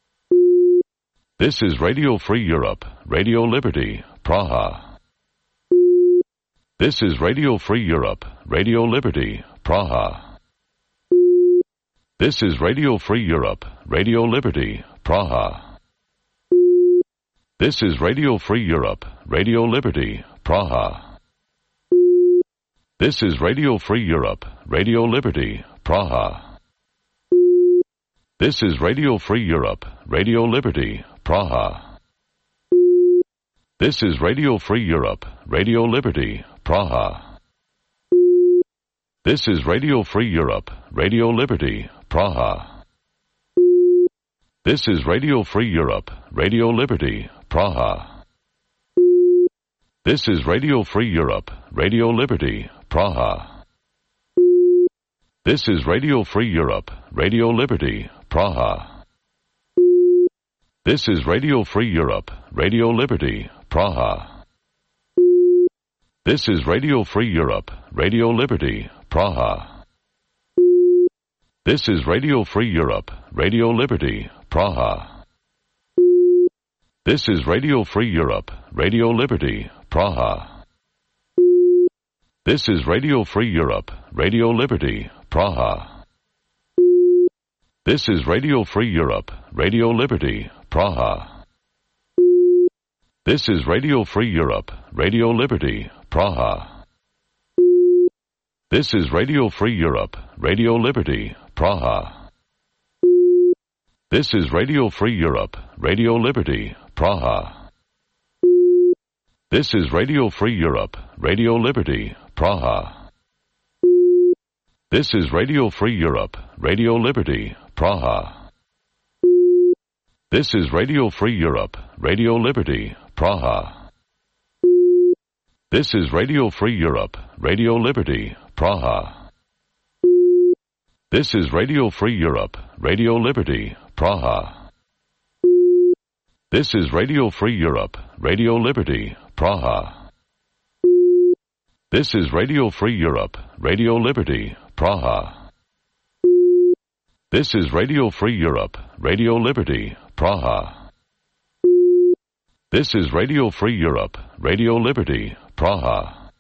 This is Radio Free Europe, Radio Liberty, Praha. This is Radio Free Europe, Radio Liberty, Praha. This is Radio Free Europe, Radio Liberty, Praha. This is Radio Free Europe, Radio Liberty, Praha. This is Radio Free Europe, Radio Liberty, Praha. This is Radio Free Europe, Radio Liberty, Praha. This is Radio Free Europe, Radio Liberty, Praha. This is Radio Free Europe, Radio Liberty, Praha. This is Radio Free Europe, Radio Liberty, Praha. This is Radio Free Europe, Radio Liberty, Praha. This is Radio Free Europe, Radio Liberty, Praha. This is Radio Free Europe, Radio Liberty, Praha. This is Radio Free Europe, Radio Liberty, Praha. This is Radio Free Europe, Radio Liberty, Praha. This is Radio Free Europe, Radio Liberty, Praha. This is Radio Free Europe, Radio Liberty, Praha. This is Radio Free Europe, Radio Liberty, Praha. This is Radio Free Europe, Radio Liberty, Praha. This is Radio Free Europe, Radio Liberty, Praha. This is Radio Free Europe, Radio Liberty, Praha. This is Radio Free Europe, Radio Liberty, Praha. This is Radio Free Europe, Radio Liberty, Praha. This is Radio Free Europe, Radio Liberty, Praha. This is Radio Free Europe, Radio Liberty, Praha. This is Radio Free Europe, Radio Liberty, Praha. This is Radio Free Europe, Radio Liberty, Praha. This is Radio Free Europe, Radio Liberty, Praha. This is Radio Free Europe, Radio Liberty, Praha. This is Radio Free Europe, Radio Liberty, Praha.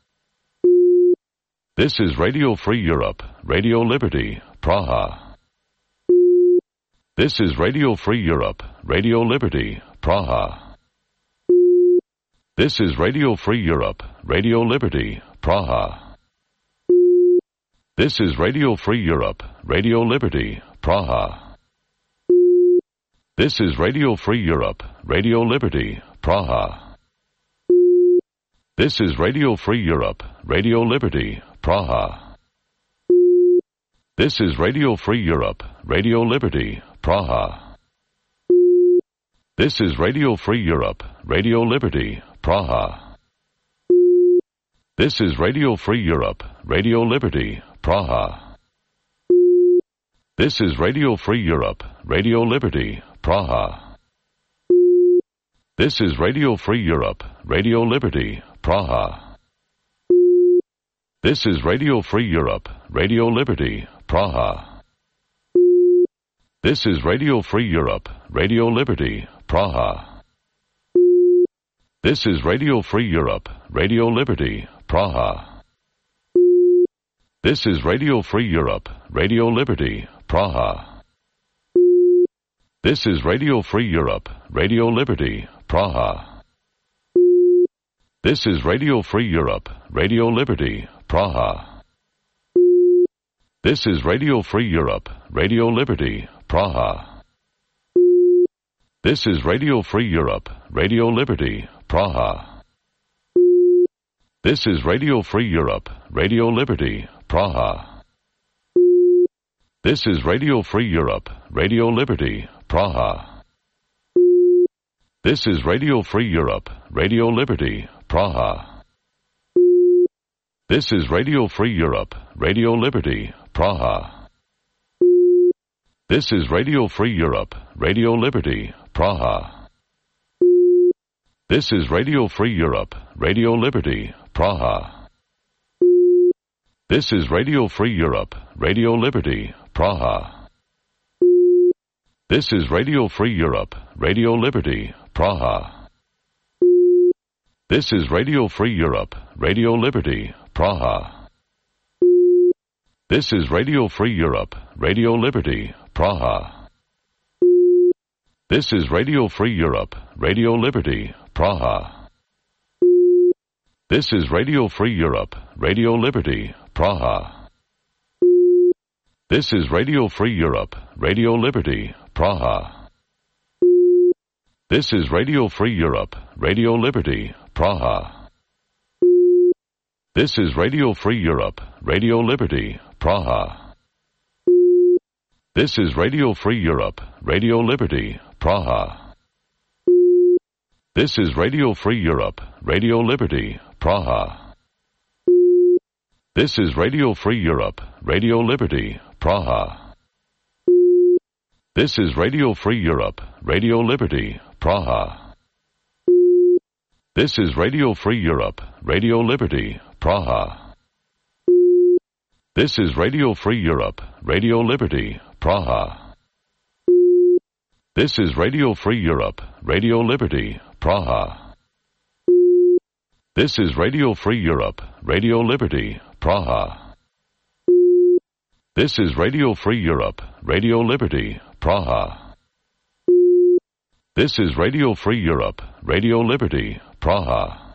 This is Radio Free Europe, Radio Liberty, Praha. This is Radio Free Europe, Radio Liberty, Praha. This is Radio Free Europe, Radio Liberty, Praha. This is Radio Free Europe, Radio Liberty, Praha. This is Radio Free Europe, Radio Liberty, Praha. This is Radio Free Europe, Radio Liberty, Praha. This is Radio Free Europe, Radio Liberty, Praha. This is Radio Free Europe, Radio Liberty, Praha. This is Radio Free Europe, Radio Liberty, Praha. This is Radio Free Europe, Radio Liberty, Praha. This is Radio Free Europe, Radio Liberty, Praha. This is Radio Free Europe, Radio Liberty, Praha. This is Radio Free Europe, Radio Liberty, Praha. This is Radio Free Europe, Radio Liberty, Praha. This is Radio Free Europe, Radio Liberty, Praha. This is Radio Free Europe, Radio Liberty, Praha. This is Radio Free Europe, Radio Liberty, Praha. This is Radio Free Europe, Radio Liberty, Praha. This is Radio Free Europe, Radio Liberty, Praha. This is Radio Free Europe, Radio Liberty, Praha. This is Radio Free Europe, Radio Liberty, Praha. This is Radio Free Europe, Radio Liberty, Praha. This is Radio Free Europe, Radio Liberty, Praha. This is Radio Free Europe, Radio Liberty, Praha. This is Radio Free Europe, Radio Liberty, Praha. This is Radio Free Europe, Radio Liberty, Praha. This is Radio Free Europe, Radio Liberty, Praha. This is Radio Free Europe, Radio Liberty, Praha. This is Radio Free Europe, Radio Liberty, Praha. This is Radio Free Europe, Radio Liberty, Praha. This is Radio Free Europe, Radio Liberty, Praha. This is Radio Free Europe, Radio Liberty, Praha. This is Radio Free Europe, Radio Liberty, Praha. This is Radio Free Europe, Radio Liberty, Praha. This is Radio Free Europe, Radio Liberty, Praha. This is Radio Free Europe, Radio Liberty, Praha. This is Radio Free Europe, Radio Liberty, Praha. This is Radio Free Europe, Radio Liberty, Praha. This is Radio Free Europe, Radio Liberty, Praha. This is Radio Free Europe, Radio Liberty, Praha. This is Radio Free Europe, Radio Liberty, Praha. This is Radio Free Europe, Radio Liberty, Praha. This is Radio Free Europe, Radio Liberty, Praha. This is Radio Free Europe, Radio Liberty, Praha.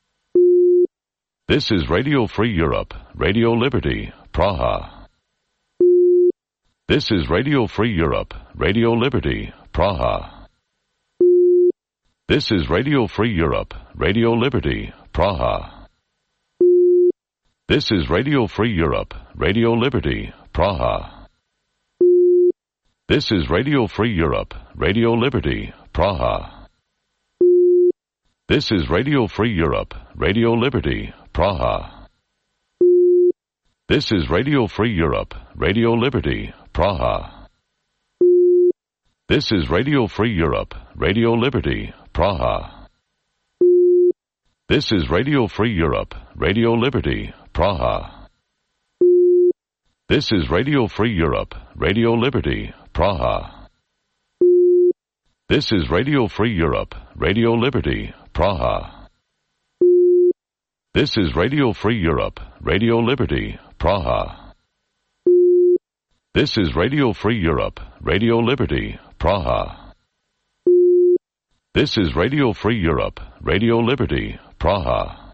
This is Radio Free Europe, Radio Liberty, Praha. This is Radio Free Europe, Radio Liberty, Praha. This is Radio Free Europe, Radio Liberty, Praha. This is Radio Free Europe, Radio Liberty, Praha. This is Radio Free Europe, Radio Liberty, Praha. This is Radio Free Europe, Radio Liberty, Praha. This is Radio Free Europe, Radio Liberty, Praha. This is Radio Free Europe, Radio Liberty, Praha. This is Radio Free Europe, Radio Liberty, Praha. This is Radio Free Europe, Radio Liberty, Praha. This is Radio Free Europe, Radio Liberty, Praha. This is Radio Free Europe, Radio Liberty, Praha. This is Radio Free Europe, Radio Liberty, Praha. This is Radio Free Europe, Radio Liberty, Praha.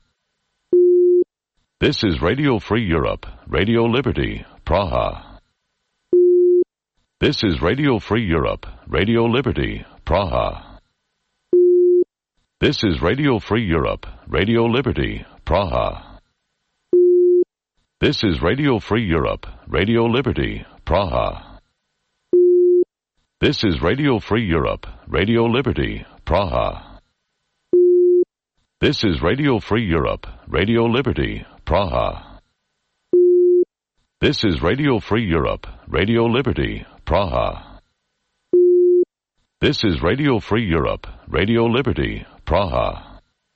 This is Radio Free Europe, Radio Liberty, Praha. This is Radio Free Europe, Radio Liberty, Praha. This is Radio Free Europe, Radio Liberty, Praha. This is Radio Free Europe, Radio Liberty, Praha. This is Radio Free Europe, Radio Liberty, Praha. This is Radio Free Europe, Radio Liberty, Praha. This is Radio Free Europe, Radio Liberty, Praha. This is Radio Free Europe, Radio Liberty, Praha.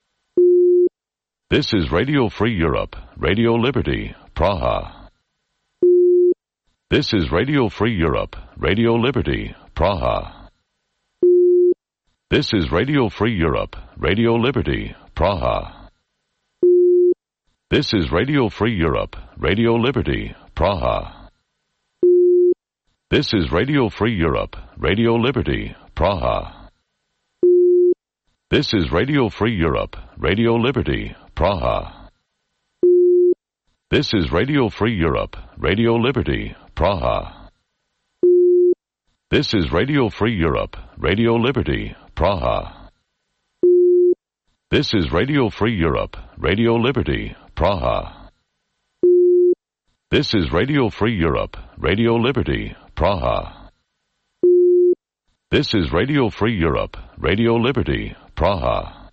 This is Radio Free Europe, Radio Liberty, Praha. This is Radio Free Europe, Radio Liberty, Praha. This is Radio Free Europe, Radio Liberty, Praha. This is Radio Free Europe, Radio Liberty, Praha. This is Radio Free Europe, Radio Liberty, Praha. This is Radio Free Europe, Radio Liberty, Praha. This is Radio Free Europe, Radio Liberty, Praha. This is Radio Free Europe, Radio Liberty, Praha. This is Radio Free Europe, Radio Liberty, Praha. This is Radio Free Europe, Radio Liberty, Praha. This is Radio Free Europe, Radio Liberty, Praha.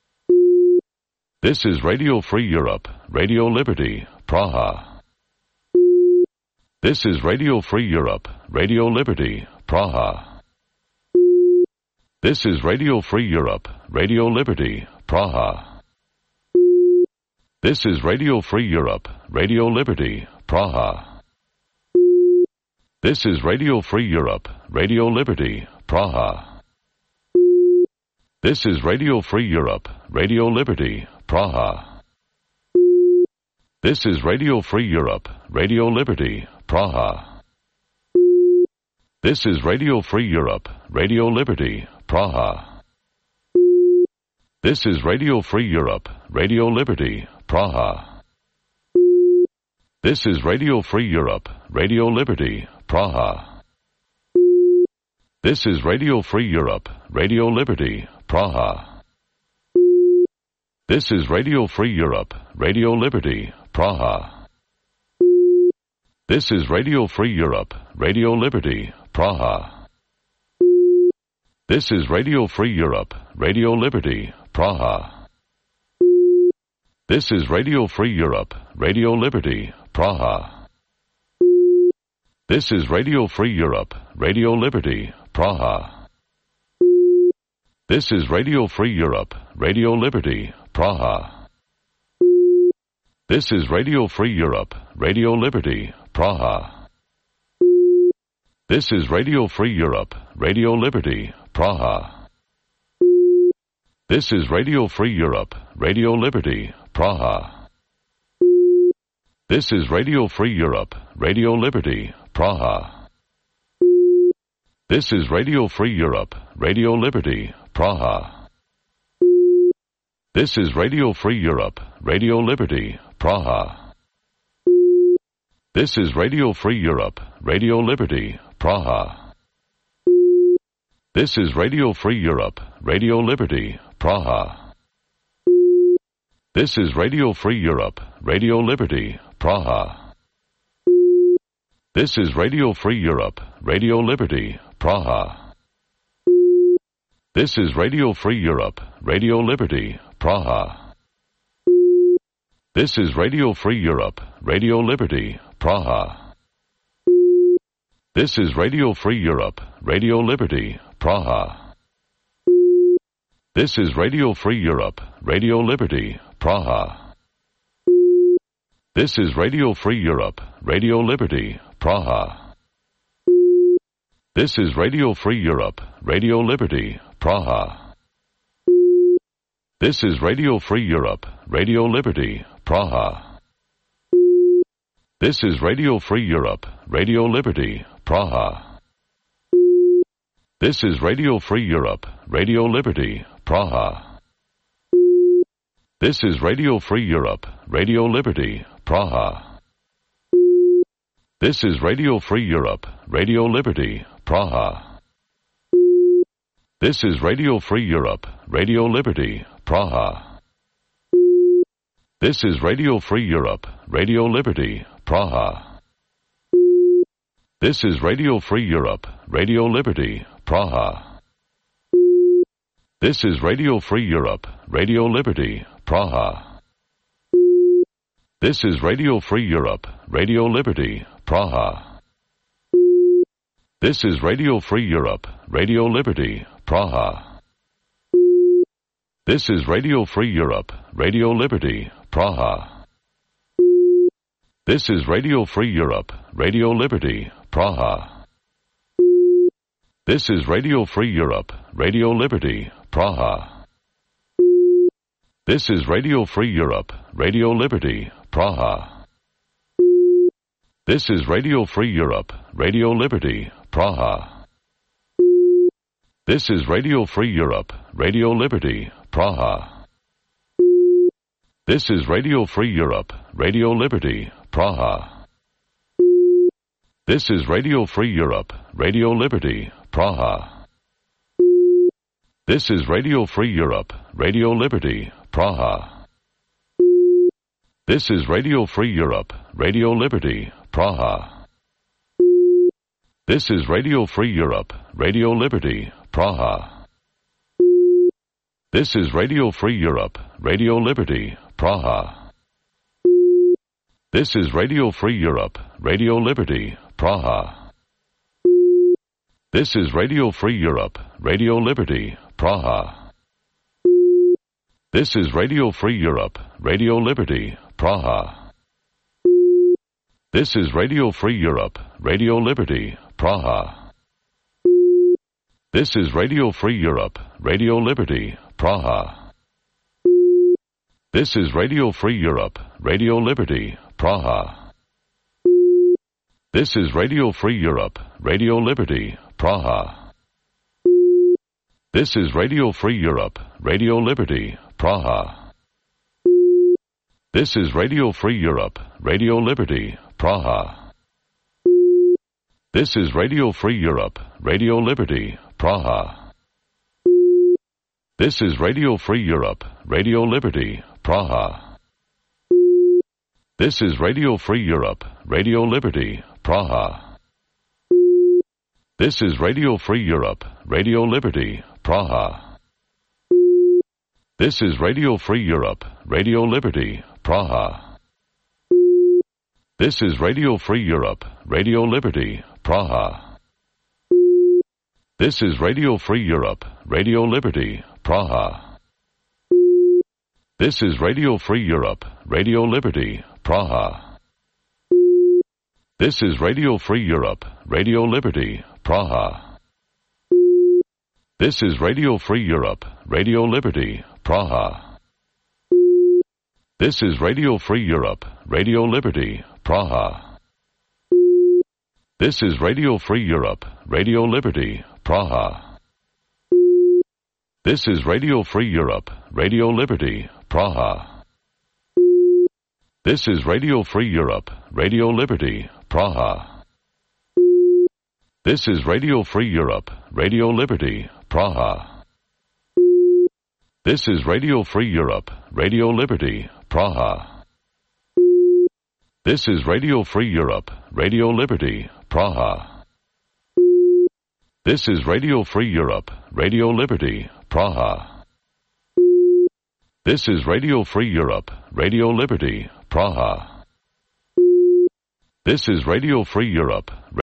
This is Radio Free Europe, Radio Liberty, Praha. This is Radio Free Europe, Radio Liberty, Praha. This is Radio Free Europe, Radio Liberty, Praha. This is Radio Free Europe, Radio Liberty, Praha. This is Radio Free Europe, Radio Liberty, Praha. This is Radio Free Europe, Radio Liberty, Praha. This is Radio Free Europe, Radio Liberty, Praha. This is Radio Free Europe, Radio Liberty, Praha. This is Radio Free Europe, Radio Liberty, Praha. This is Radio Free Europe, Radio Liberty, Praha. This is Radio Free Europe, Radio Liberty, Praha. This is Radio Free Europe, Radio Liberty, Praha. This is Radio Free Europe, Radio Liberty, Praha. This is Radio Free Europe, Radio Liberty, Praha. This is Radio Free Europe, Radio Liberty, Praha. This is Radio Free Europe, Radio Liberty, Praha. This is Radio Free Europe, Radio Liberty, Praha. This is Radio Free Europe, Radio Liberty, Praha. This is Radio Free Europe, Radio Liberty, Praha. This is Radio Free Europe, Radio Liberty, Praha. This is Radio Free Europe, Radio Liberty, Praha. This is Radio Free Europe, Radio Liberty, Praha. This is Radio Free Europe, Radio Liberty, Praha. This is Radio Free Europe, Radio Liberty, Praha. This is Radio Free Europe, Radio Liberty, Praha. This is Radio Free Europe, Radio Liberty, Praha. This is Radio Free Europe, Radio Liberty, Praha. This is Radio Free Europe, Radio Liberty, Praha. This is Radio Free Europe, Radio Liberty, Praha. This is Radio Free Europe, Radio Liberty, Praha. This is Radio Free Europe, Radio Liberty, Praha. This is Radio Free Europe, Radio Liberty, Praha. This is Radio Free Europe, Radio Liberty, Praha. This is Radio Free Europe, Radio Liberty, Praha. This is Radio Free Europe, Radio Liberty, Praha. This is Radio Free Europe, Radio Liberty, Praha. This is Radio Free Europe, Radio Liberty, Praha. This is Radio Free Europe, Radio Liberty, Praha. This is Radio Free Europe, Radio Liberty, Praha. This is Radio Free Europe, Radio Liberty, Praha. This is Radio Free Europe, Radio Liberty, Praha. This is Radio Free Europe, Radio Liberty, Praha. This is Radio Free Europe, Radio Liberty, Praha. This is Radio Free Europe, Radio Liberty, Praha. This is Radio Free Europe, Radio Liberty, Praha. This is Radio Free Europe, Radio Liberty, Praha. This is Radio Free Europe, Radio Liberty, Praha. This is Radio Free Europe, Radio Liberty, Praha. This is Radio Free Europe, Radio Liberty, Praha. This is Radio Free Europe, Radio Liberty, Praha. This is Radio Free Europe, Radio Liberty, Praha. This is Radio Free Europe, Radio Liberty, Praha. This is Radio Free Europe, Radio Liberty, Praha. This is Radio Free Europe, Radio Liberty, Praha. This is Radio Free Europe, Radio Liberty, Praha. This is Radio Free Europe, Radio Liberty, Praha. This is Radio Free Europe, Radio Liberty, Praha. This is Radio Free Europe, Radio Liberty, Praha. This is Radio Free Europe, Radio Liberty, Praha. This is Radio Free Europe, Radio Liberty, Praha. This is Radio Free Europe, Radio Liberty, Praha. This is Radio Free Europe, Radio Liberty, Praha. This is Radio Free Europe, Radio Liberty, Praha. This is Radio Free Europe, Radio Liberty, Praha. This is Radio Free Europe, Radio Liberty, Praha. This is Radio Free Europe, Radio Liberty, Praha. This is Radio Free Europe, Radio Liberty, Praha. This is Radio Free Europe, Radio Liberty, Praha. This is Radio Free Europe, Radio Liberty, Praha. This is Radio Free Europe, Radio Liberty, Praha. This is Radio Free Europe, Radio Liberty, Praha. This is Radio Free Europe, Radio Liberty, Praha. This is Radio Free Europe, Radio Liberty, Praha. This is Radio Free Europe, Radio Liberty, Praha. This is Radio Free Europe, Radio Liberty, Praha. This is Radio Free Europe, Radio Liberty, Praha. This is Radio Free Europe, Radio Liberty, Praha. This is Radio Free Europe, Radio Liberty, Praha. This is Radio Free Europe, Radio Liberty, Praha. This is Radio Free Europe, Radio Liberty, Praha. This is Radio Free Europe, Radio Liberty, Praha. This is Radio Free Europe, Radio Liberty, Praha. This is Radio Free Europe, Radio Liberty, Praha. This is Radio Free Europe, Radio Liberty, Praha. This is Radio Free Europe,